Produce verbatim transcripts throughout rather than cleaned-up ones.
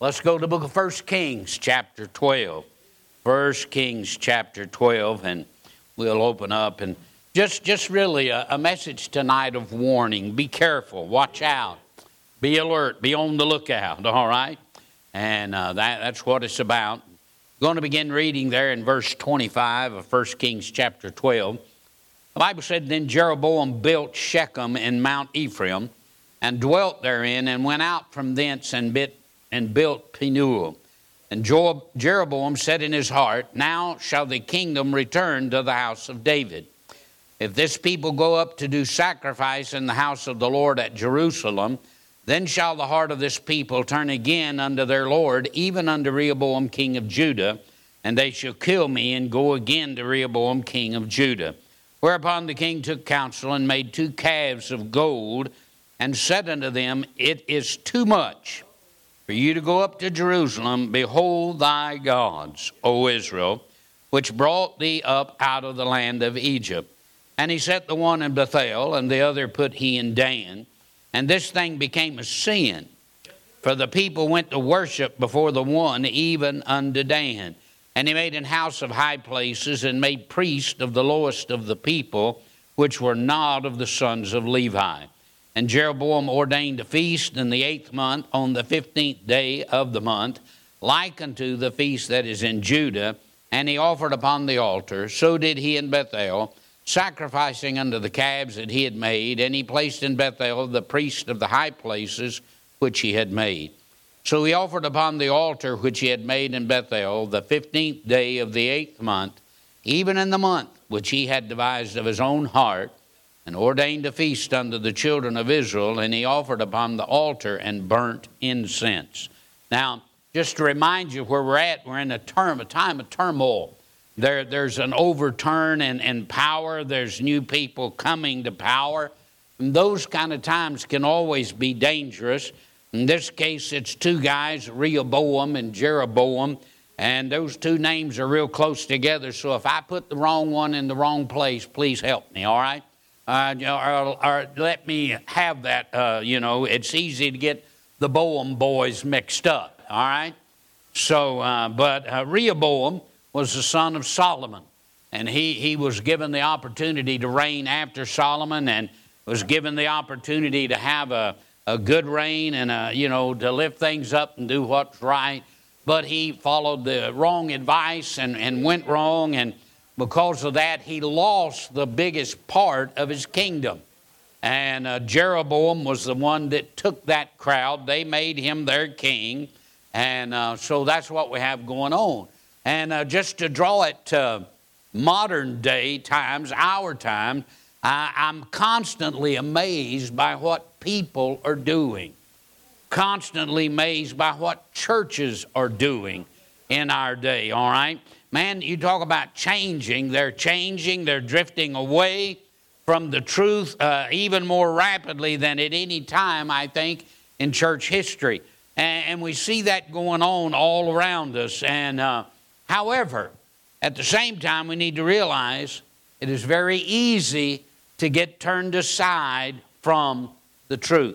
Let's go to the book of First Kings, chapter twelve. First Kings, chapter twelve, and we'll open up. And just, just really a, a message tonight of warning. Be careful. Watch out. Be alert. Be on the lookout, all right? And uh, that, that's what it's about. I'm going to begin reading there in verse twenty-five of First Kings, chapter twelve. The Bible said, Then Jeroboam built Shechem in Mount Ephraim, and dwelt therein, and went out from thence and bit and built Penuel. And Jeroboam said in his heart, Now shall the kingdom return to the house of David. If this people go up to do sacrifice in the house of the Lord at Jerusalem, then shall the heart of this people turn again unto their Lord, even unto Rehoboam king of Judah, and they shall kill me and go again to Rehoboam king of Judah. Whereupon the king took counsel and made two calves of gold, and said unto them, It is too much for you to go up to Jerusalem. Behold thy gods, O Israel, which brought thee up out of the land of Egypt. And he set the one in Bethel, and the other put he in Dan. And this thing became a sin, for the people went to worship before the one, even unto Dan. And he made an house of high places, and made priests of the lowest of the people, which were not of the sons of Levi. And Jeroboam ordained a feast in the eighth month, on the fifteenth day of the month, like unto the feast that is in Judah. And he offered upon the altar. So did he in Bethel, sacrificing unto the calves that he had made. And he placed in Bethel the priest of the high places which he had made. So he offered upon the altar which he had made in Bethel the fifteenth day of the eighth month, even in the month which he had devised of his own heart, and ordained a feast unto the children of Israel, and he offered upon the altar and burnt incense. Now, just to remind you where we're at, we're in a term, a time of turmoil. There, there's an overturn in, in power. There's new people coming to power. And those kind of times can always be dangerous. In this case, it's two guys, Rehoboam and Jeroboam, and those two names are real close together. So if I put the wrong one in the wrong place, please help me, all right? Uh, or, or let me have that, uh, you know, it's easy to get the Boam boys mixed up, all right? So, uh, but uh, Rehoboam was the son of Solomon, and he, he was given the opportunity to reign after Solomon, and was given the opportunity to have a, a good reign and, a, you know, to lift things up and do what's right. But he followed the wrong advice and, and went wrong, and because of that, he lost the biggest part of his kingdom. And uh, Jeroboam was the one that took that crowd. They made him their king. And uh, so that's what we have going on. And uh, just to draw it to modern day times, our time, I, I'm constantly amazed by what people are doing. Constantly amazed by what churches are doing in our day, all right? Man, you talk about changing. They're changing. They're drifting away from the truth uh, even more rapidly than at any time, I think, in church history. And, and we see that going on all around us. And uh, however, at the same time, we need to realize it is very easy to get turned aside from the truth.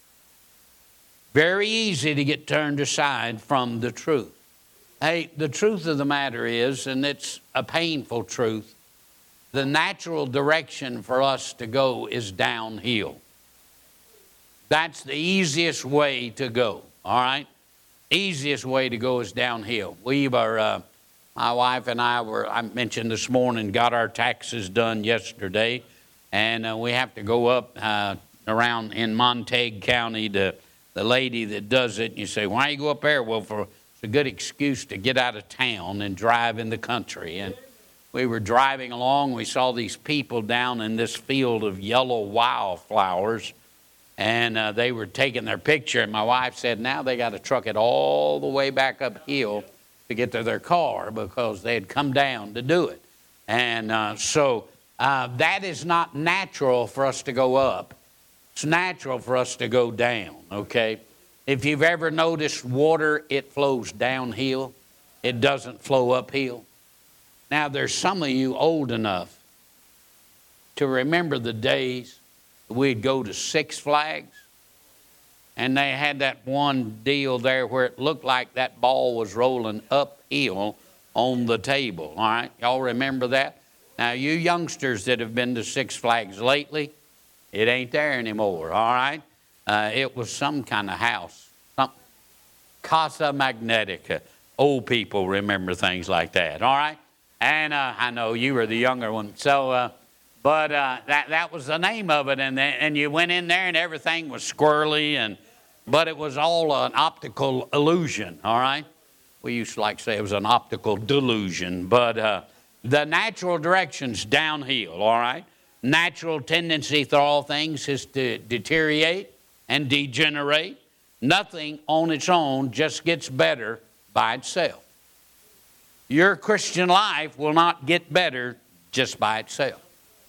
Very easy to get turned aside from the truth. Hey, the truth of the matter is, and it's a painful truth, the natural direction for us to go is downhill. That's the easiest way to go, all right? Easiest way to go is downhill. We were, uh, my wife and I were, I mentioned this morning, got our taxes done yesterday, and uh, we have to go up uh, around in Montague County to the lady that does it. And you say, why you go up there? Well, for it's a good excuse to get out of town and drive in the country. And we were driving along. We saw these people down in this field of yellow wildflowers. And uh, they were taking their picture. And my wife said, now they got to truck it all the way back uphill to get to their car because they had come down to do it. And uh, so uh, that is not natural for us to go up. It's natural for us to go down, okay? If you've ever noticed water, it flows downhill. It doesn't flow uphill. Now, there's some of you old enough to remember the days we'd go to Six Flags and they had that one deal there where it looked like that ball was rolling uphill on the table. All right, y'all remember that? Now, you youngsters that have been to Six Flags lately, it ain't there anymore, all right? Uh, it was some kind of house, some Casa Magnetica. Old people remember things like that, all right? And uh, I know you were the younger one, so, uh, but uh, that, that was the name of it, and, then, and you went in there and everything was squirrely, and but it was all an optical illusion, all right? We used to like to say it was an optical delusion, but uh, the natural direction's downhill, all right? Natural tendency through all things is to deteriorate and degenerate. Nothing on its own just gets better by itself. Your Christian life will not get better just by itself.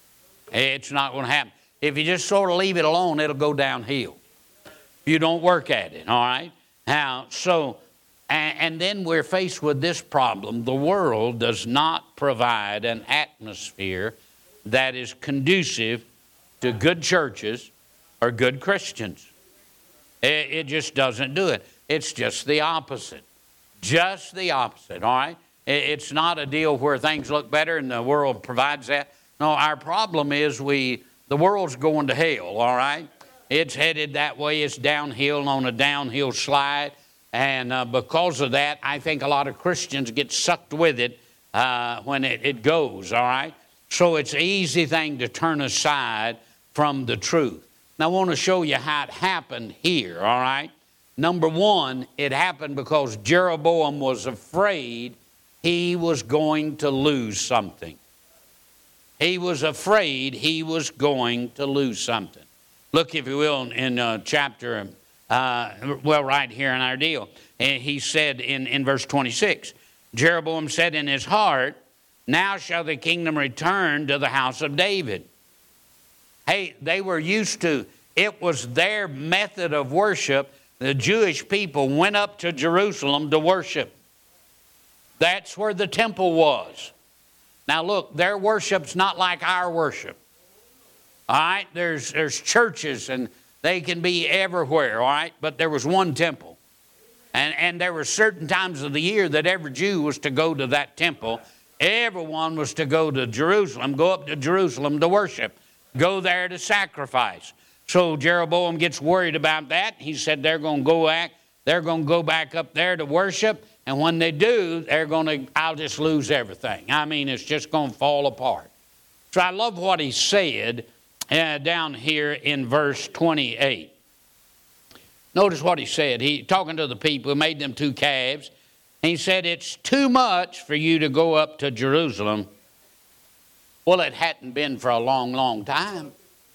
It's not going to happen. If you just sort of leave it alone, it'll go downhill. If you don't work at it, all right? Now, so, and, and then we're faced with this problem. The world does not provide an atmosphere that is conducive to good churches or good Christians. It, it just doesn't do it. It's just the opposite. Just the opposite, all right? It, it's not a deal where things look better and the world provides that. No, our problem is we, the world's going to hell, all right? It's headed that way. It's downhill and on a downhill slide. And uh, because of that, I think a lot of Christians get sucked with it uh, when it, it goes, all right? So it's an easy thing to turn aside from the truth. Now, I want to show you how it happened here, all right? Number one, it happened because Jeroboam was afraid he was going to lose something. He was afraid he was going to lose something. Look, if you will, in uh, chapter, uh, well, right here in our deal. And he said in, in verse twenty-six, Jeroboam said in his heart, now shall the kingdom return to the house of David. Hey, they were used to, it was their method of worship. The Jewish people went up to Jerusalem to worship. That's where the temple was. Now look, their worship's not like our worship. All right, there's, there's churches and they can be everywhere, all right? But there was one temple. And, and there were certain times of the year that every Jew was to go to that temple. Everyone was to go to Jerusalem, go up to Jerusalem to worship, go there to sacrifice. So Jeroboam gets worried about that. He said they're going to go back, they're going to go back up there to worship, and when they do, they're going to, I'll just lose everything. I mean, it's just going to fall apart. So I love what he said uh, down here in verse twenty-eight. Notice what he said. He talking to the people who made them two calves. He said, it's too much for you to go up to Jerusalem. Well, it hadn't been for a long, long time.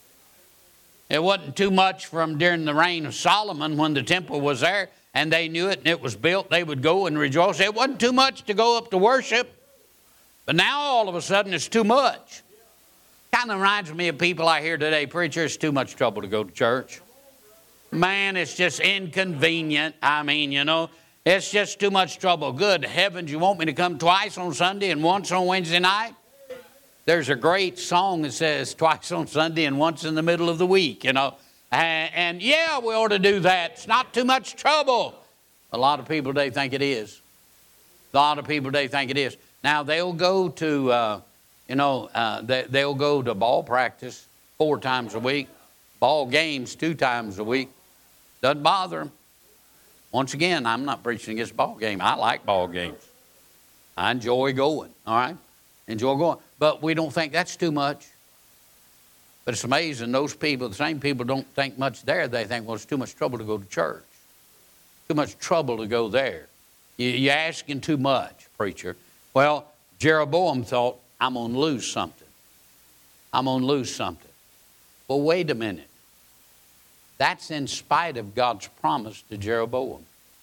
It wasn't too much from during the reign of Solomon when the temple was there and they knew it and it was built. They would go and rejoice. It wasn't too much to go up to worship. But now all of a sudden it's too much. Kind of reminds me of people I hear today, preacher, it's too much trouble to go to church. Man, it's just inconvenient. I mean, you know. It's just too much trouble. Good heavens, you want me to come twice on Sunday and once on Wednesday night? There's a great song that says twice on Sunday and once in the middle of the week, you know. And, and yeah, we ought to do that. It's not too much trouble. A lot of people today think it is. A lot of people today think it is. Now, they'll go to, uh, you know, uh, they, they'll go to ball practice four times a week, ball games two times a week. Doesn't bother them. Once again, I'm not preaching against ball game. I like ball games. I enjoy going, all right? Enjoy going. But we don't think that's too much. But it's amazing, those people, the same people don't think much there. They think, well, it's too much trouble to go to church. Too much trouble to go there. You, you're asking too much, preacher. Well, Jeroboam thought, I'm going to lose something. I'm going to lose something. Well, wait a minute. That's in spite of God's promise to Jeroboam.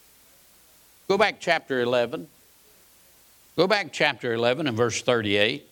Go back chapter eleven. Go back chapter eleven and verse thirty-eight.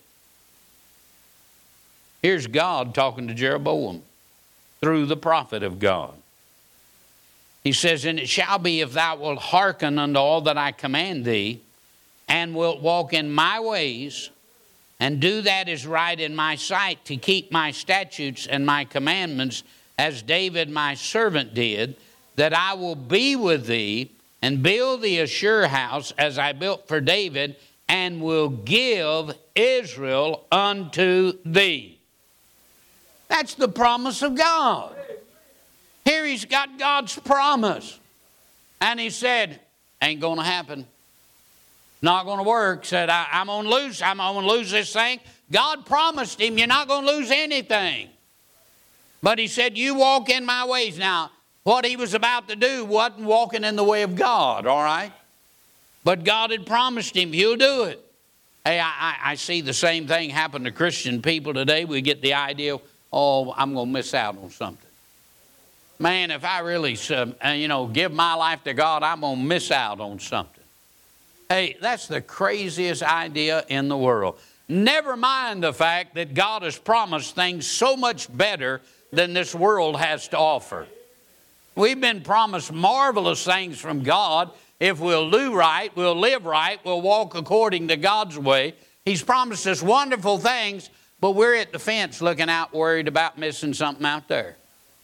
Here's God talking to Jeroboam through the prophet of God. He says, and it shall be if thou wilt hearken unto all that I command thee, and wilt walk in my ways, and do that is right in my sight, to keep my statutes and my commandments, as David my servant did, that I will be with thee and build thee a sure house as I built for David, and will give Israel unto thee. That's the promise of God. Here he's got God's promise. And he said, ain't going to happen. Not going to work. Said, I, I'm going to lose. I'm going to lose this thing. God promised him, you're not going to lose anything. But he said, you walk in my ways. Now, what he was about to do wasn't walking in the way of God, all right? But God had promised him he'll do it. Hey, I, I, I see the same thing happen to Christian people today. We get the idea, oh, I'm going to miss out on something. Man, if I really, uh, you know, give my life to God, I'm going to miss out on something. Hey, that's the craziest idea in the world. Never mind the fact that God has promised things so much better than this world has to offer. We've been promised marvelous things from God. If we'll do right, we'll live right, we'll walk according to God's way. He's promised us wonderful things, but we're at the fence looking out, worried about missing something out there.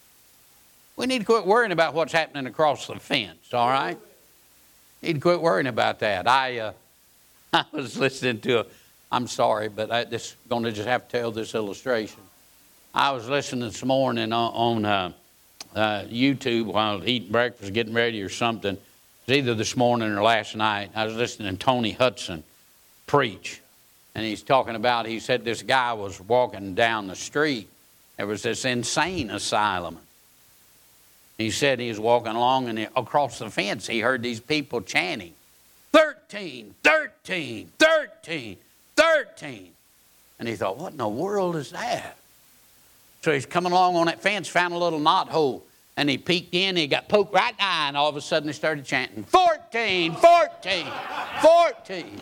We need to quit worrying about what's happening across the fence, all right? Need to quit worrying about that. I uh, I was listening to a, I'm sorry, but I just going to just have to tell this illustration. I was listening this morning on, on uh, uh, YouTube while eating breakfast, getting ready or something. It was either this morning or last night. I was listening to Tony Hudson preach. And he's talking about, he said this guy was walking down the street. There was this insane asylum. He said he was walking along, and he, across the fence he heard these people chanting, thirteen, thirteen, thirteen, thirteen. And he thought, what in the world is that? So he's coming along on that fence, found a little knot hole, and he peeked in, and he got poked right in the eye, and all of a sudden he started chanting, fourteen, fourteen, fourteen.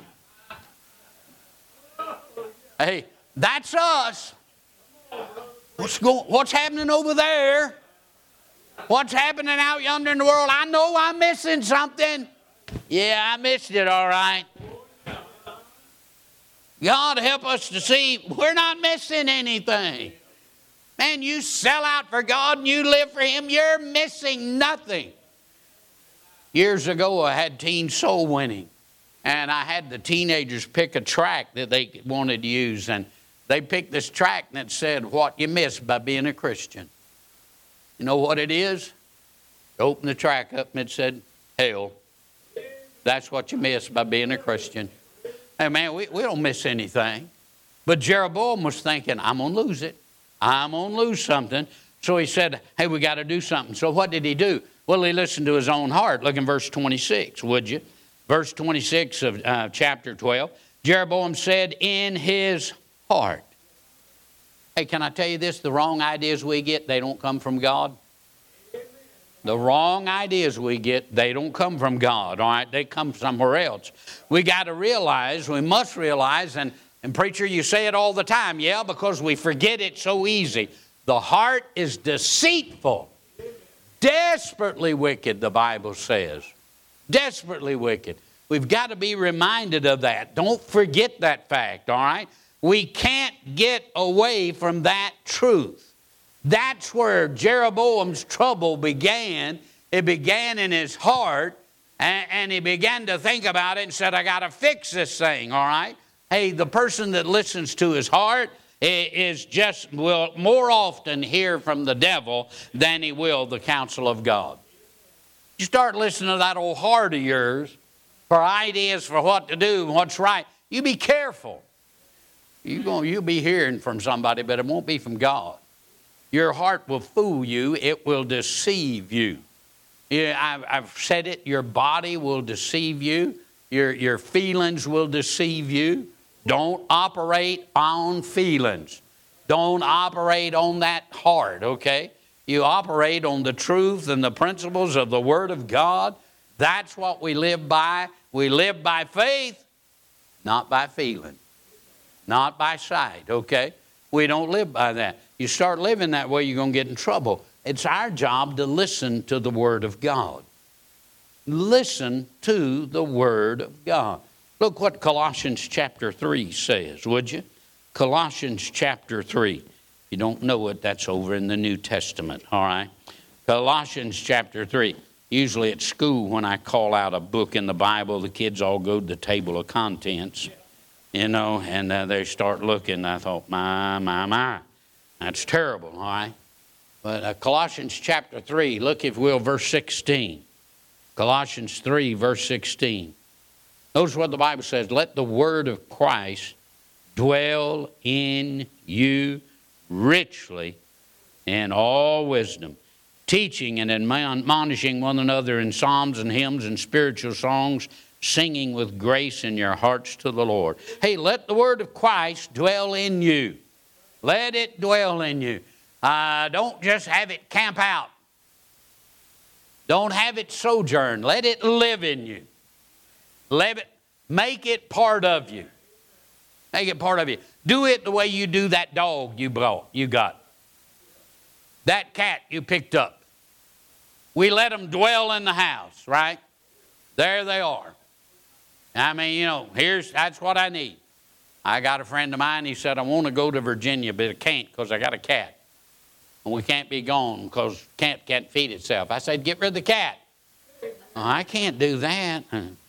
Hey, that's us. What's going, what's happening over there? What's happening out yonder in the world? I know I'm missing something. Yeah, I missed it, all right. God help us to see we're not missing anything. Man, you sell out for God and you live for Him, you're missing nothing. Years ago, I had teen soul winning. And I had the teenagers pick a track that they wanted to use. And they picked this track that said, what you missed by being a Christian. You know what it is? Open the track up and it said, hell. That's what you missed by being a Christian. Hey, man, we, we don't miss anything. But Jeroboam was thinking, I'm going to lose it. I'm going to lose something. So he said, hey, we got to do something. So what did he do? Well, he listened to his own heart. Look in verse twenty-six, would you? Verse twenty-six of uh, chapter twelve. Jeroboam said in his heart. Hey, can I tell you this? The wrong ideas we get, they don't come from God. The wrong ideas we get, they don't come from God, all right? They come somewhere else. We got to realize, we must realize, and, and preacher, you say it all the time, yeah, because we forget it so easy. The heart is deceitful, desperately wicked, the Bible says. Desperately wicked. We've got to be reminded of that. Don't forget that fact, all right? We can't get away from that truth. That's where Jeroboam's trouble began. It began in his heart, and, and he began to think about it and said, I got to fix this thing, all right? Hey, the person that listens to his heart is just, will more often hear from the devil than he will the counsel of God. You start listening to that old heart of yours for ideas for what to do and what's right. You be careful. You're going, you'll be hearing from somebody, but it won't be from God. Your heart will fool you. It will deceive you. Yeah, I've, I've said it. Your body will deceive you. Your, your feelings will deceive you. Don't operate on feelings. Don't operate on that heart, okay? You operate on the truth and the principles of the Word of God. That's what we live by. We live by faith, not by feeling, not by sight, okay? We don't live by that. You start living that way, you're going to get in trouble. It's our job to listen to the Word of God. Listen to the Word of God. Look what Colossians chapter three says, would you? Colossians chapter three. If you don't know it, that's over in the New Testament, all right? Colossians chapter three. Usually at school, when I call out a book in the Bible, the kids all go to the table of contents, you know, and uh, they start looking. I thought, my, my, my. That's terrible, all right? But uh, Colossians chapter three, look if you will, verse sixteen. Colossians three, verse sixteen. Notice what the Bible says. Let the word of Christ dwell in you richly in all wisdom, teaching and admonishing one another in psalms and hymns and spiritual songs, singing with grace in your hearts to the Lord. Hey, let the word of Christ dwell in you. Let it dwell in you. Uh, don't just have it camp out. Don't have it sojourn. Let it live in you. Let it, make it part of you. Make it part of you. Do it the way you do that dog you brought, you got. That cat you picked up. We let them dwell in the house, right? There they are. I mean, you know, here's that's what I need. I got a friend of mine, he said, I want to go to Virginia, but I can't because I got a cat. And we can't be gone because cat can't feed itself. I said, get rid of the cat. Oh, I can't do that.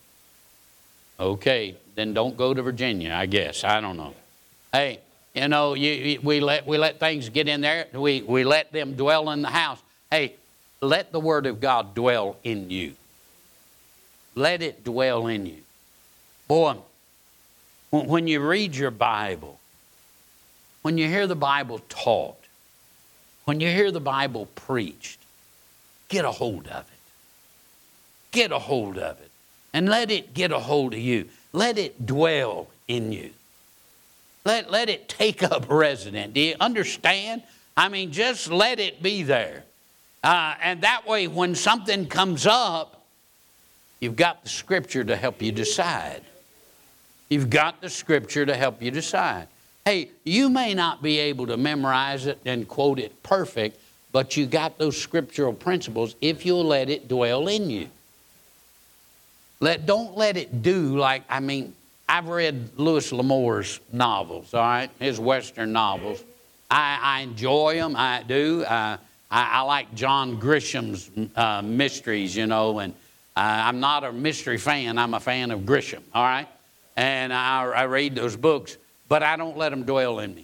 Okay, then don't go to Virginia, I guess. I don't know. Hey, you know, you, you, we, let, we let things get in there. We, we let them dwell in the house. Hey, let the Word of God dwell in you. Let it dwell in you. Boy, when you read your Bible, when you hear the Bible taught, when you hear the Bible preached, get a hold of it. Get a hold of it. And let it get a hold of you. Let it dwell in you. Let, let it take up residence. Do you understand? I mean, just let it be there. Uh, and that way, when something comes up, you've got the Scripture to help you decide. You've got the Scripture to help you decide. Hey, you may not be able to memorize it and quote it perfect, but you got those scriptural principles if you'll let it dwell in you. Let, don't let it do like, I mean, I've read Louis L'Amour's novels, all right, his Western novels. I, I enjoy them, I do. Uh, I, I like John Grisham's uh, mysteries, you know, and uh, I'm not a mystery fan, I'm a fan of Grisham, all right? And I, I read those books, but I don't let them dwell in me.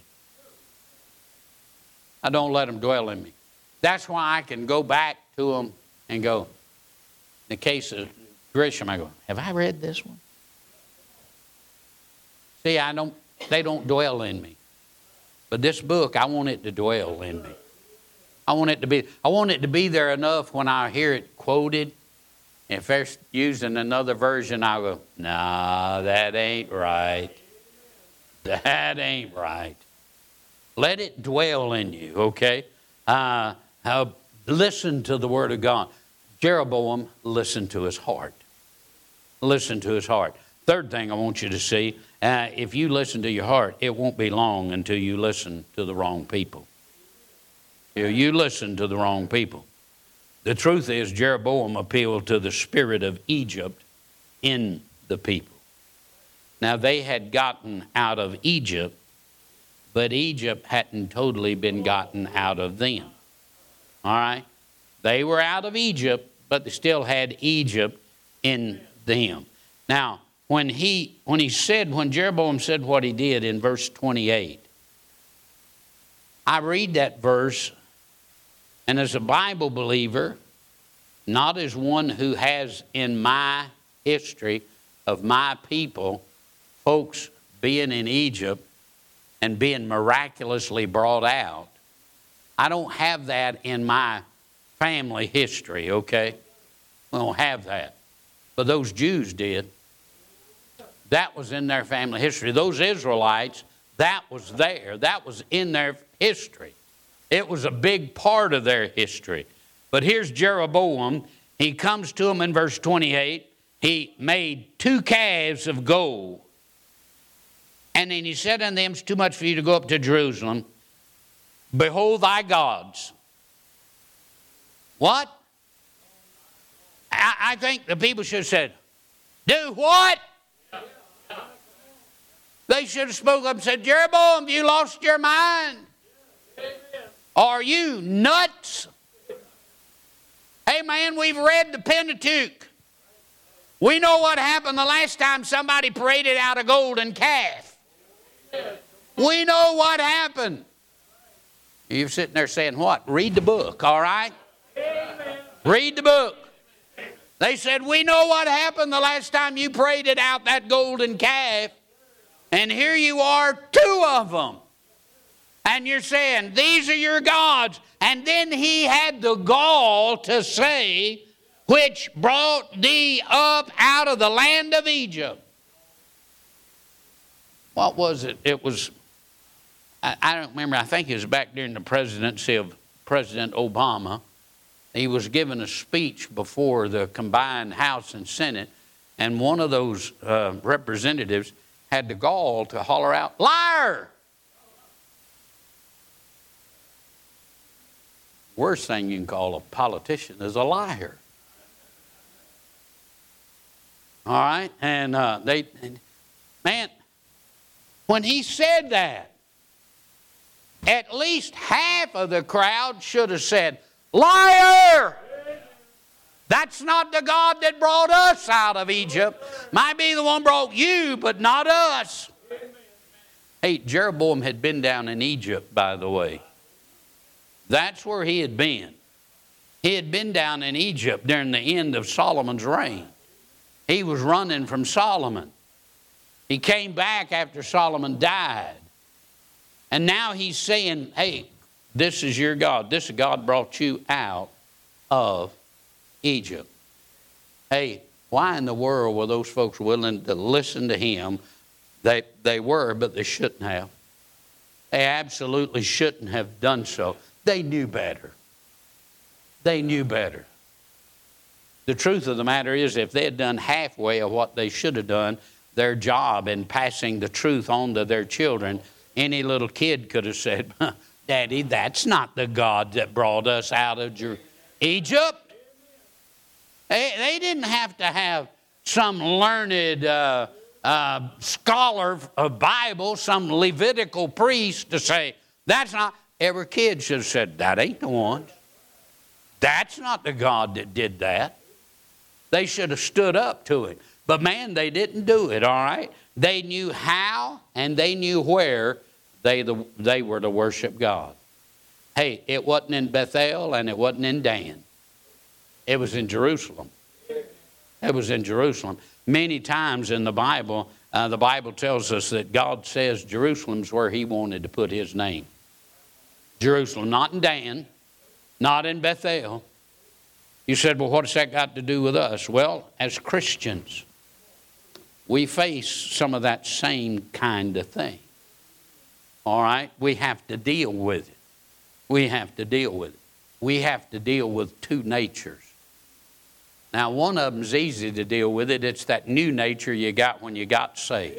I don't let them dwell in me. That's why I can go back to them and go, in the case of Grisham, I go, have I read this one? See, I don't, they don't dwell in me. But this book, I want it to dwell in me. I want it to be, I want it to be there enough when I hear it quoted. If they're using another version, I'll go, nah, that ain't right. That ain't right. Let it dwell in you, okay? Uh, uh, listen to the Word of God. Jeroboam listened to his heart. Listen to his heart. Third thing I want you to see, uh, if you listen to your heart, it won't be long until you listen to the wrong people. You, you listen to the wrong people. The truth is, Jeroboam appealed to the spirit of Egypt in the people. Now, they had gotten out of Egypt, but Egypt hadn't totally been gotten out of them. All right? They were out of Egypt, but they still had Egypt in them. Now, when he, when he said, when Jeroboam said what he did in verse twenty-eight, I read that verse, and as a Bible believer, not as one who has in my history of my people, folks being in Egypt and being miraculously brought out, I don't have that in my family history, okay? We don't have that. But those Jews did. That was in their family history. Those Israelites, that was there. That was in their history. It was a big part of their history. But here's Jeroboam. He comes to them in verse twenty-eight. He made two calves of gold. And then he said unto them, it's too much for you to go up to Jerusalem. Behold thy gods. What? I, I think the people should have said, do what? They should have spoke up and said, Jeroboam, have you lost your mind? Are you nuts? Hey man, we've read the Pentateuch. We know what happened the last time somebody paraded out a golden calf. We know what happened. You're sitting there saying what? Read the book, all right? Read the book. They said, we know what happened the last time you paraded out that golden calf. And here you are, two of them. And you're saying, these are your gods. And then he had the gall to say, which brought thee up out of the land of Egypt. What was it? It was, I, I don't remember, I think it was back during the presidency of President Obama. He was giving a speech before the combined House and Senate, and one of those uh, representatives had the gall to holler out, liar! Worst thing you can call a politician is a liar. All right? And uh, they, and, man, when he said that, at least half of the crowd should have said, liar! That's not the God that brought us out of Egypt. Might be the one brought you, but not us. Hey, Jeroboam had been down in Egypt, by the way. That's where he had been. He had been down in Egypt during the end of Solomon's reign. He was running from Solomon. He came back after Solomon died. And now he's saying, hey, this is your God. This God brought you out of Egypt. Hey, why in the world were those folks willing to listen to him? They, they were, but they shouldn't have. They absolutely shouldn't have done so. They knew better. They knew better. The truth of the matter is, if they had done halfway of what they should have done, their job in passing the truth on to their children, any little kid could have said, Daddy, that's not the God that brought us out of Egypt. They, they didn't have to have some learned uh, uh, scholar of Bible, some Levitical priest to say, that's not. Every kid should have said, that ain't the one. That's not the God that did that. They should have stood up to it. But man, they didn't do it, all right? They knew how and they knew where they, the, they were to worship God. Hey, it wasn't in Bethel and it wasn't in Dan. It was in Jerusalem. It was in Jerusalem. Many times in the Bible, uh, the Bible tells us that God says Jerusalem's where he wanted to put his name. Jerusalem, not in Dan, not in Bethel. You said, well, what's that got to do with us? Well, as Christians, we face some of that same kind of thing. All right? We have to deal with it. We have to deal with it. We have to deal with two natures. Now, one of them's easy to deal with it. It's that new nature you got when you got saved.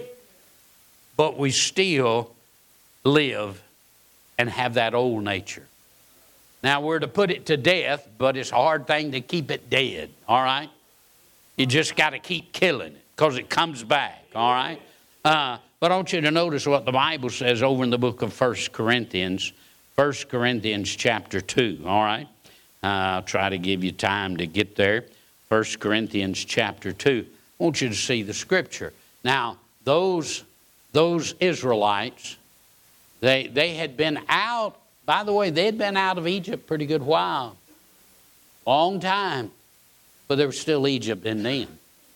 But we still live and have that old nature. Now, we're to put it to death, but it's a hard thing to keep it dead, all right? You just got to keep killing it because it comes back, all right? Uh, but I want you to notice what the Bible says over in the book of First Corinthians, First Corinthians chapter two, all right? Uh, I'll try to give you time to get there. First Corinthians chapter two. I want you to see the scripture. Now, those, those Israelites, They, they had been out, by the way, they had been out of Egypt a pretty good while. Long time. But there was still Egypt in them.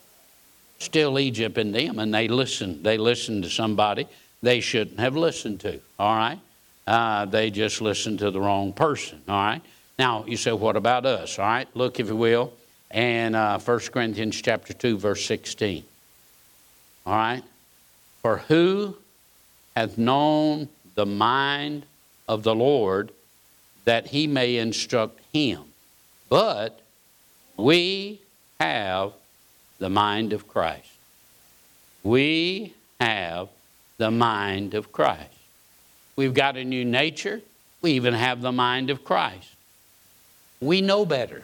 Still Egypt in them. And they listened. They listened to somebody they shouldn't have listened to. All right? Uh, they just listened to the wrong person. All right? Now, you say, what about us? All right? Look, if you will, in uh, First Corinthians chapter two, verse sixteen. All right? For who hath known the mind of the Lord, that he may instruct him. But we have the mind of Christ. We have the mind of Christ. We've got a new nature. We even have the mind of Christ. We know better.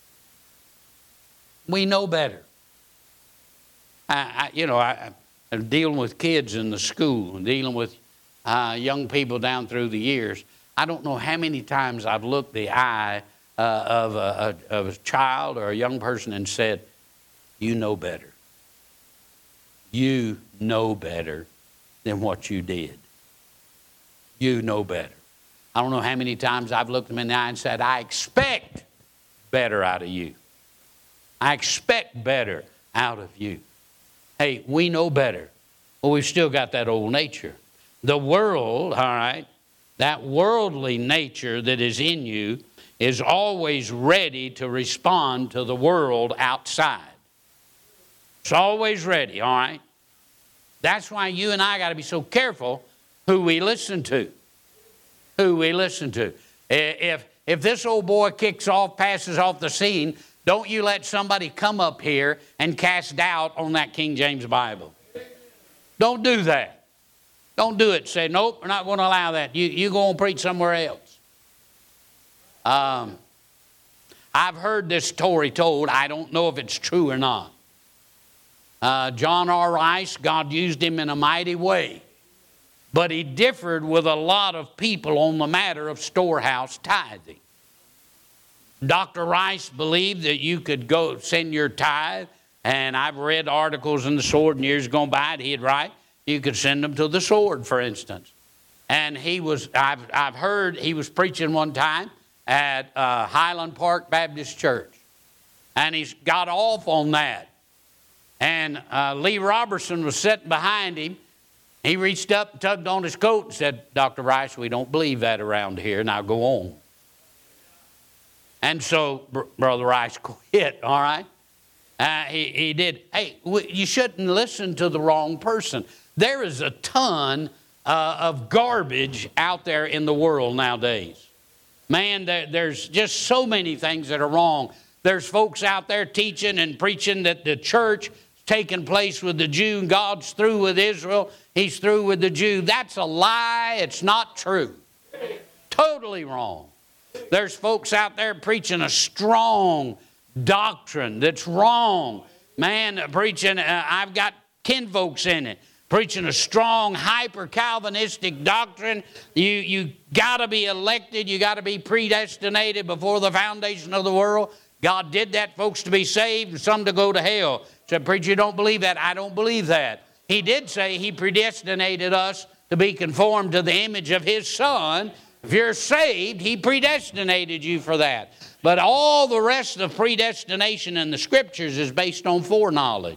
We know better. I, I, you know, I, I'm dealing with kids in the school and dealing with Uh, young people down through the years. I don't know how many times I've looked the eye uh, of, a, of a child or a young person and said, you know better. You know better than what you did. You know better. I don't know how many times I've looked them in the eye and said, I expect better out of you. I expect better out of you. Hey, we know better, but we've still got that old nature. The world, all right, that worldly nature that is in you is always ready to respond to the world outside. It's always ready, all right? That's why you and I got to be so careful who we listen to. Who we listen to. If, if this old boy kicks off, passes off the scene, don't you let somebody come up here and cast doubt on that King James Bible. Don't do that. Don't do it. Say, nope, we're not going to allow that. You, you go and preach somewhere else. Um, I've heard this story told. I don't know if it's true or not. Uh, John R. Rice, God used him in a mighty way. But he differed with a lot of people on the matter of storehouse tithing. Doctor Rice believed that you could go send your tithe, and I've read articles in the Sword in years gone by, and he'd write, you could send them to the Sword, for instance. And he was, I've, I've heard he was preaching one time at uh, Highland Park Baptist Church. And he's got off on that. And uh, Lee Robertson was sitting behind him. He reached up and tugged on his coat and said, Doctor Rice, we don't believe that around here. Now go on. And so Br- Brother Rice quit, all right? Uh, he, he did. Hey, w- you shouldn't listen to the wrong person. There is a ton uh, of garbage out there in the world nowadays. Man, there, there's just so many things that are wrong. There's folks out there teaching and preaching that the church taking place with the Jew. God's through with Israel. He's through with the Jew. That's a lie. It's not true. Totally wrong. There's folks out there preaching a strong doctrine that's wrong. Man, preaching, uh, I've got kinfolks in it, preaching a strong, hyper-Calvinistic doctrine. You, you got to be elected. You got to be predestinated before the foundation of the world. God did that, folks, to be saved and some to go to hell. Said, preacher, you don't believe that. I don't believe that. He did say he predestinated us to be conformed to the image of his Son. If you're saved, he predestinated you for that. But all the rest of predestination in the Scriptures is based on foreknowledge.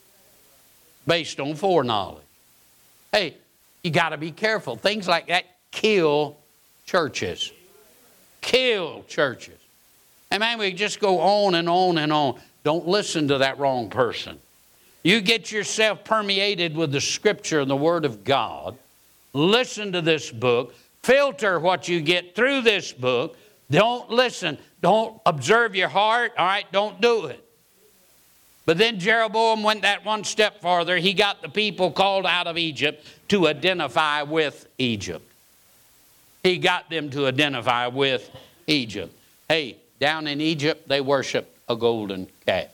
Based on foreknowledge. Hey, you got to be careful. Things like that kill churches. Kill churches. And man, we just go on and on and on. Don't listen to that wrong person. You get yourself permeated with the Scripture and the Word of God. Listen to this book. Filter what you get through this book. Don't listen. Don't observe your heart. All right, don't do it. But then Jeroboam went that one step farther. He got the people called out of Egypt to identify with Egypt. He got them to identify with Egypt. Hey, down in Egypt, they worshiped a golden calf.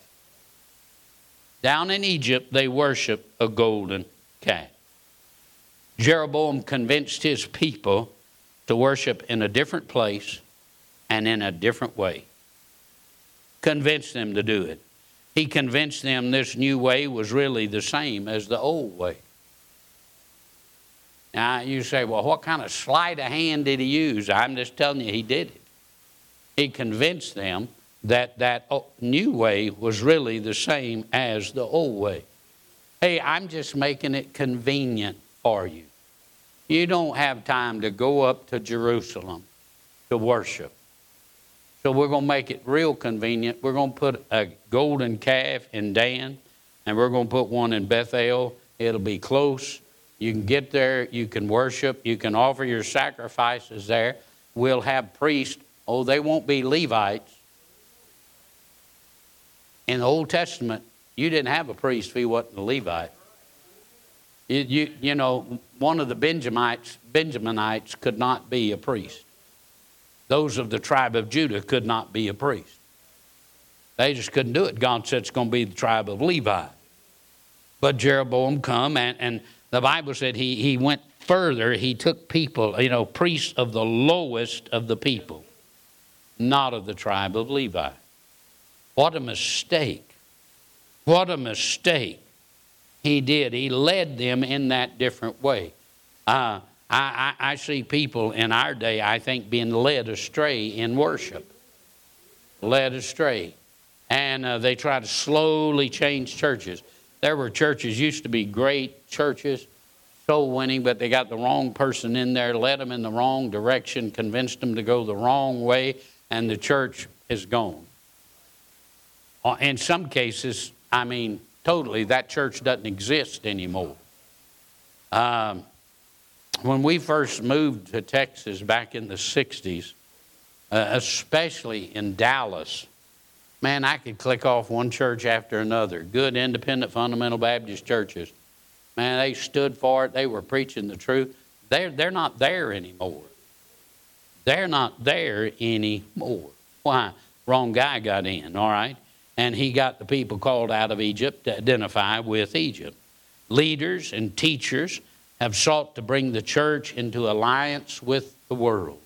Down in Egypt, they worshiped a golden calf. Jeroboam convinced his people to worship in a different place and in a different way. Convinced them to do it. He convinced them this new way was really the same as the old way. Now, you say, well, what kind of sleight of hand did he use? I'm just telling you, he did it. He convinced them that that new way was really the same as the old way. Hey, I'm just making it convenient for you. You don't have time to go up to Jerusalem to worship. So we're going to make it real convenient. We're going to put a golden calf in Dan, and we're going to put one in Bethel. It'll be close. You can get there. You can worship. You can offer your sacrifices there. We'll have priests. Oh, they won't be Levites. In the Old Testament, you didn't have a priest if he wasn't a Levite. You, you, you know, one of the Benjamites, Benjaminites could not be a priest. Those of the tribe of Judah could not be a priest. They just couldn't do it. God said it's going to be the tribe of Levi. But Jeroboam come, and, and the Bible said he, he went further. He took people, you know, priests of the lowest of the people. not of the tribe of Levi. What a mistake. What a mistake he did. He led them in that different way. Uh, I, I, I see people in our day, I think, being led astray in worship. Led astray. And uh, they try to slowly change churches. There were churches, used to be great churches, soul winning, but they got the wrong person in there, led them in the wrong direction, convinced them to go the wrong way, and the church is gone. In some cases, I mean, totally, that church doesn't exist anymore. Um, when we first moved to Texas back in the sixties, uh, especially in Dallas, man, I could click off one church after another. Good, independent, fundamental Baptist churches. Man, they stood for it. They were preaching the truth. They're, they're not there anymore. They're not there anymore. Why? Wrong guy got in, all right? And he got the people called out of Egypt to identify with Egypt. Leaders and teachers have sought to bring the church into alliance with the world.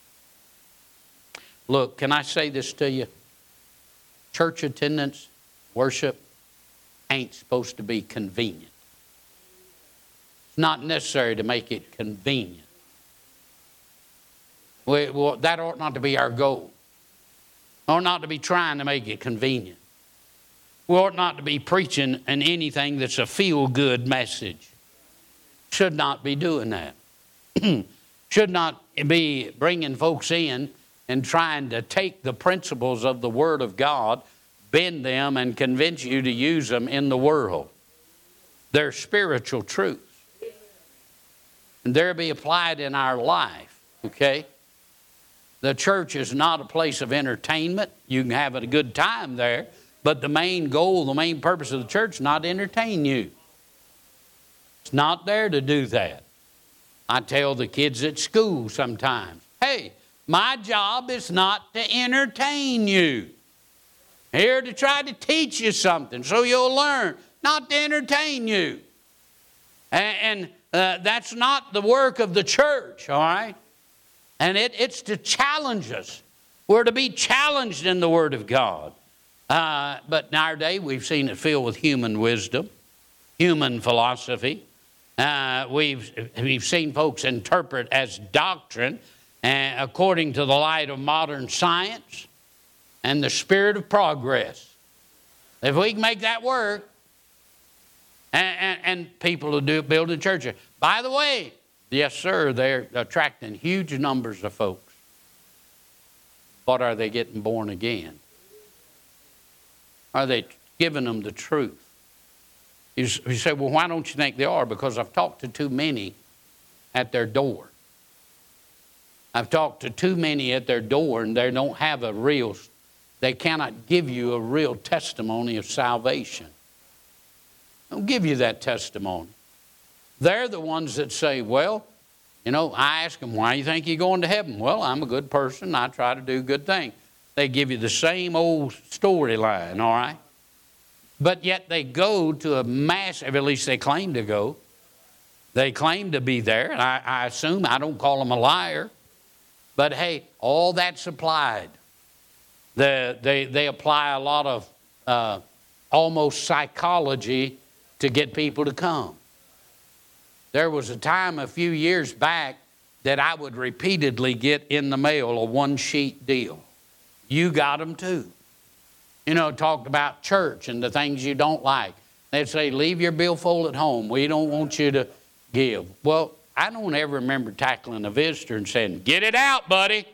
Look, can I say this to you? Church attendance, worship, ain't supposed to be convenient. It's not necessary to make it convenient. We, well, that ought not to be our goal. Ought not to be trying to make it convenient. We ought not to be preaching in anything that's a feel-good message. Should not be doing that. Should not be bringing folks in and trying to take the principles of the Word of God, bend them, and convince you to use them in the world. They're spiritual truths. And they're to be applied in our life, okay? The church is not a place of entertainment. You can have a good time there, but the main goal, the main purpose of the church is not to entertain you. It's not there to do that. I tell the kids at school sometimes, hey, my job is not to entertain you. I'm here to try to teach you something so you'll learn, not to entertain you. And, and uh, that's not the work of the church, all right? And it, it's to challenge us. We're to be challenged in the Word of God. Uh, but in our day, we've seen it filled with human wisdom, human philosophy. Uh, we've, we've seen folks interpret as doctrine uh, according to the light of modern science and the spirit of progress. If we can make that work, and, and, and people who do build a church. By the way, yes, sir, they're attracting huge numbers of folks. But are they getting born again? Are they giving them the truth? You, you say, well, why don't you think they are? Because I've talked to too many at their door. I've talked to too many at their door, and they don't have a real, they cannot give you a real testimony of salvation. They'll give you that testimony. They're the ones that say, well, you know, I ask them, why do you think you're going to heaven? Well, I'm a good person. I try to do good things. They give you the same old storyline, all right? But yet they go to a massive, at least they claim to go. They claim to be there. And I, I assume, I don't call them a liar. But hey, all that's applied. The, they, they apply a lot of uh, almost psychology to get people to come. There was a time a few years back that I would repeatedly get in the mail a one-sheet deal. You got them too. You know, talked about church and the things you don't like. They'd say, leave your billfold at home. We don't want you to give. Well, I don't ever remember tackling a visitor and saying, get it out, buddy.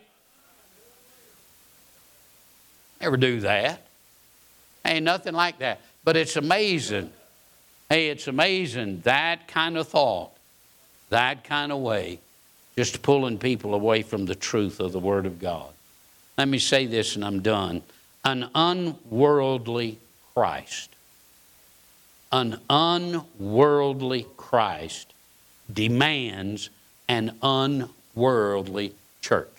Never do that. Ain't nothing like that. But it's amazing. Hey, it's amazing that kind of thought, that kind of way, just pulling people away from the truth of the Word of God. Let me say this and I'm done. An unworldly Christ, an unworldly Christ demands an unworldly church.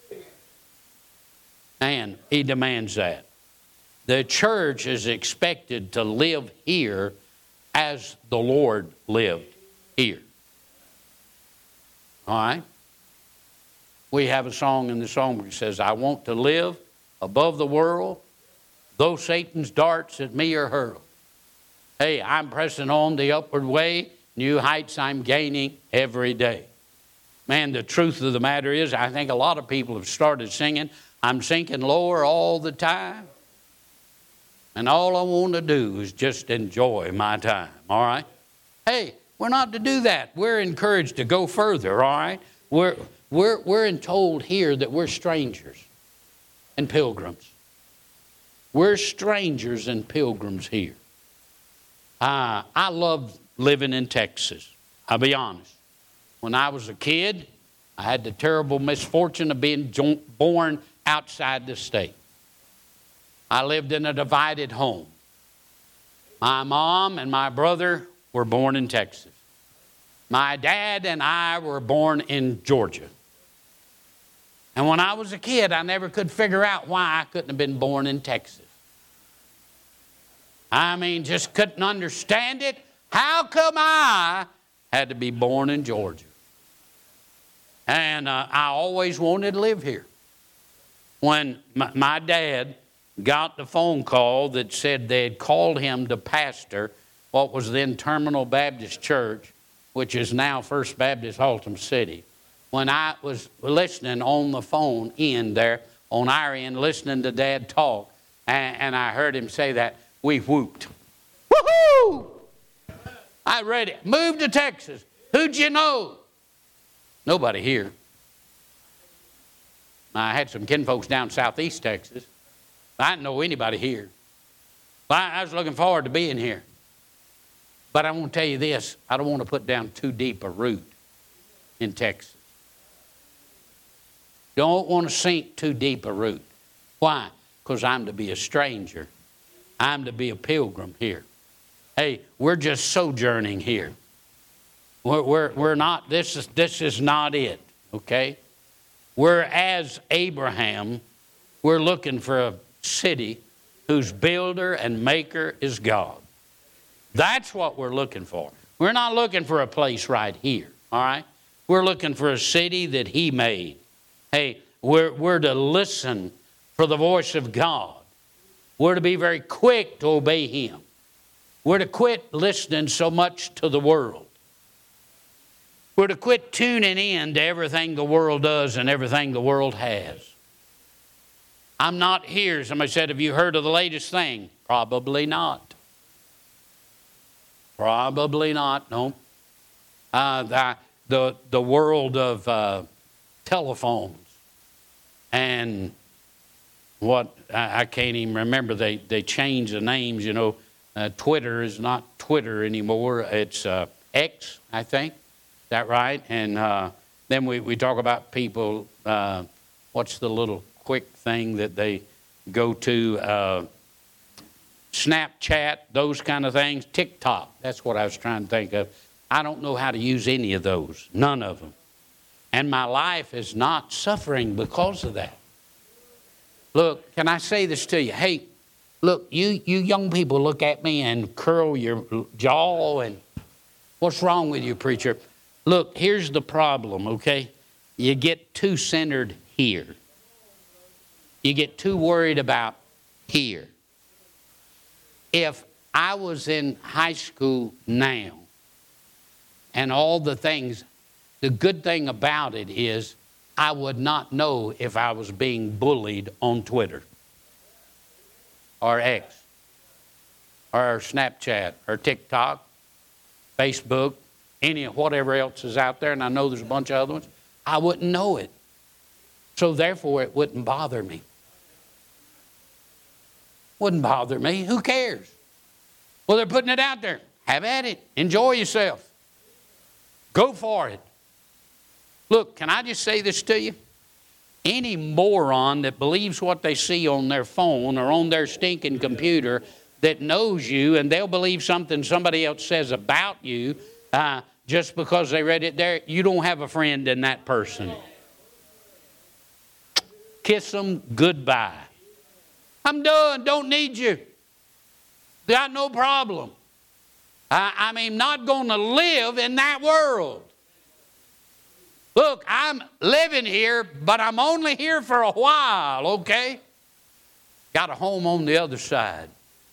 And he demands that. The church is expected to live here as the Lord lived here. All right? We have a song in the song where it says, I want to live above the world, though Satan's darts at me are hurled. Hey, I'm pressing on the upward way, new heights I'm gaining every day. Man, the truth of the matter is, I think a lot of people have started singing, I'm sinking lower all the time. And all I want to do is just enjoy my time, all right? Hey, we're not to do that. We're encouraged to go further, all right? We're, we're, we're told here that we're strangers and pilgrims. We're strangers and pilgrims here. Uh, I love living in Texas, I'll be honest. When I was a kid, I had the terrible misfortune of being born outside the state. I lived in a divided home. My mom and my brother were born in Texas. My dad and I were born in Georgia. And when I was a kid, I never could figure out why I couldn't have been born in Texas. I mean, just couldn't understand it. How come I had to be born in Georgia? And uh, I always wanted to live here. When my, my dad got the phone call that said they had called him to pastor what was then Terminal Baptist Church, which is now First Baptist Haltom City. When I was listening on the phone in there, on our end, listening to Dad talk, and, and I heard him say that, we whooped. Woohoo! I read it. Moved to Texas. Who'd you know? Nobody here. I had some kinfolks down southeast Texas. I didn't know anybody here. I, I was looking forward to being here. But I want to tell you this, I don't want to put down too deep a root in Texas. Don't want to sink too deep a root. Why? Because I'm to be a stranger. I'm to be a pilgrim here. Hey, we're just sojourning here. We're, we're, we're not, this is, this is not it, okay? We're as Abraham, we're looking for a city whose builder and maker is God. That's what we're looking for. We're not looking for a place right here, all right? We're looking for a city that He made. Hey, we're, we're to listen for the voice of God. We're to be very quick to obey Him. We're to quit listening so much to the world. We're to quit tuning in to everything the world does and everything the world has. I'm not here. Somebody said, have you heard of the latest thing? Probably not. Probably not, no. Uh, the, the, the world of uh, telephones and what, I, I can't even remember, they, they changed the names, you know. Uh, Twitter is not Twitter anymore. It's uh, X, I think. Is that right? And uh, then we, we talk about people, uh, what's the little quick thing that they go to? Uh, Snapchat, those kind of things. TikTok, that's what I was trying to think of. I don't know how to use any of those, none of them. And my life is not suffering because of that. Look, can I say this to you? Hey, look, you, you young people look at me and curl your jaw and what's wrong with you, preacher? Look, here's the problem, okay? You get too centered here. You get too worried about here. If I was in high school now and all the things, the good thing about it is I would not know if I was being bullied on Twitter or X or Snapchat or TikTok, Facebook, any of whatever else is out there, and I know there's a bunch of other ones. I wouldn't know it. So therefore, it wouldn't bother me. Wouldn't bother me. Who cares? Well, they're putting it out there. Have at it. Enjoy yourself. Go for it. Look, can I just say this to you? Any moron that believes what they see on their phone or on their stinking computer that knows you, and they'll believe something somebody else says about you uh, just because they read it there, you don't have a friend in that person. Kiss them goodbye. I'm done. Don't need you. Got no problem. I, I mean, not going to live in that world. Look, I'm living here, but I'm only here for a while, okay? Got a home on the other side.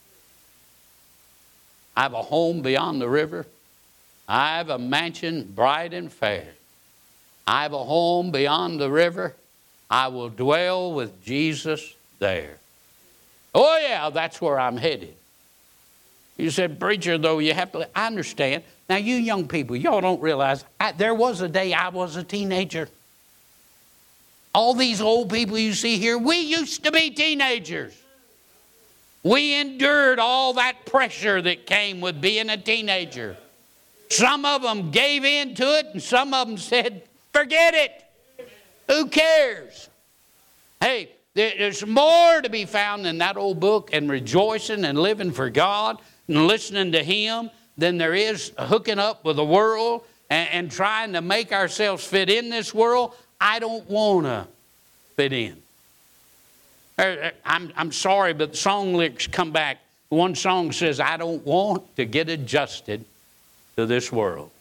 I have a home beyond the river. I have a mansion bright and fair. I have a home beyond the river. I will dwell with Jesus there. Oh, yeah, that's where I'm headed. You said, preacher, though, you have to, I understand. Now, you young people, y'all don't realize, I, there was a day I was a teenager. All these old people you see here, we used to be teenagers. We endured all that pressure that came with being a teenager. Some of them gave in to it, and some of them said, forget it. Who cares? Hey, there's more to be found in that old book and rejoicing and living for God and listening to Him than there is hooking up with the world and, and trying to make ourselves fit in this world. I don't want to fit in. I'm, I'm sorry, but the song lyrics come back. One song says, I don't want to get adjusted to this world.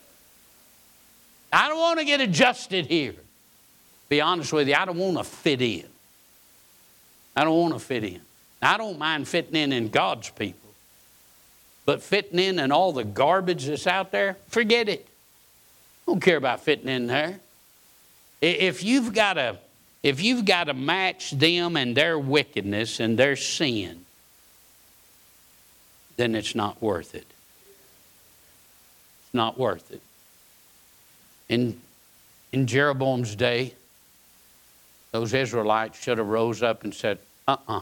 I don't want to get adjusted here. Be honest with you, I don't want to fit in. I don't want to fit in. I don't mind fitting in in God's people. But fitting in and all the garbage that's out there, forget it. I don't care about fitting in there. If you've got to, if you've got to match them and their wickedness and their sin, then it's not worth it. It's not worth it. In, in Jeroboam's day, those Israelites should have rose up and said, uh-uh.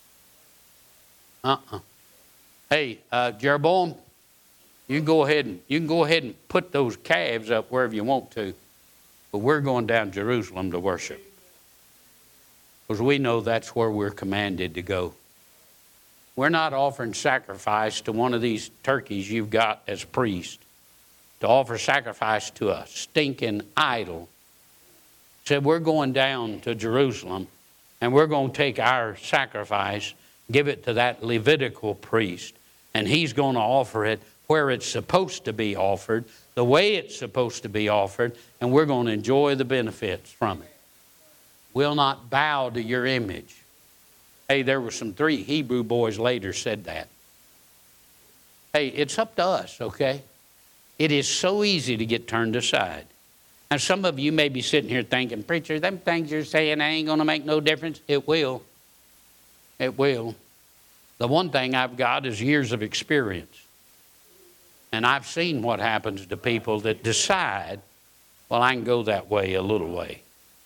Uh-uh. Hey, uh, Jeroboam, you can go ahead and you can go ahead and put those calves up wherever you want to, but we're going down to Jerusalem to worship. Because we know that's where we're commanded to go. We're not offering sacrifice to one of these turkeys you've got as priest, to offer sacrifice to a stinking idol. Said we're going down to Jerusalem and we're going to take our sacrifice, give it to that Levitical priest, and he's going to offer it where it's supposed to be offered, the way it's supposed to be offered, and we're going to enjoy the benefits from it. We'll not bow to your image. Hey, there were some three Hebrew boys later said that. Hey, it's up to us, okay? It is so easy to get turned aside. Now, some of you may be sitting here thinking, preacher, them things you're saying ain't going to make no difference. It will. It will. The one thing I've got is years of experience. And I've seen what happens to people that decide, well, I can go that way a little way.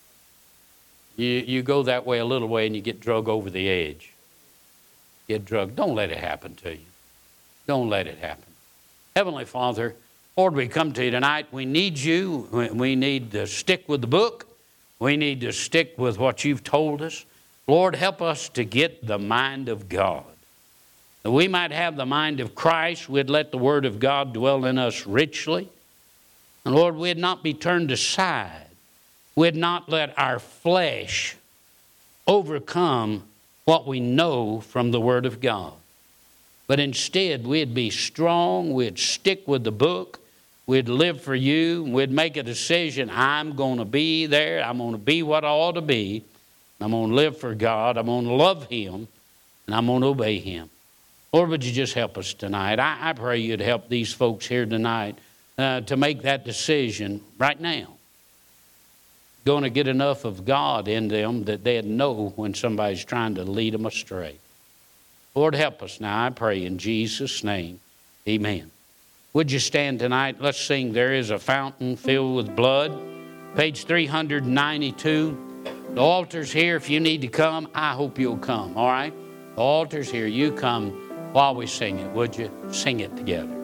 You, you go that way a little way and you get drug over the edge. Get drugged. Don't let it happen to you. Don't let it happen. Heavenly Father, Lord, we come to you tonight. We need you. We need to stick with the book. We need to stick with what you've told us. Lord, help us to get the mind of God. That we might have the mind of Christ. We'd let the Word of God dwell in us richly. And Lord, we'd not be turned aside. We'd not let our flesh overcome what we know from the Word of God. But instead, we'd be strong. We'd stick with the book. We'd live for you. We'd make a decision. I'm going to be there. I'm going to be what I ought to be. I'm going to live for God. I'm going to love Him. And I'm going to obey Him. Lord, would you just help us tonight? I, I pray you'd help these folks here tonight uh, to make that decision right now. Going to get enough of God in them that they'd know when somebody's trying to lead them astray. Lord, help us now, I pray in Jesus' name. Amen. Would you stand tonight? Let's sing There Is a Fountain Filled with Blood. Page three ninety-two. The altar's here. If you need to come, I hope you'll come, all right? The altar's here. You come while we sing it, would you? Sing it together.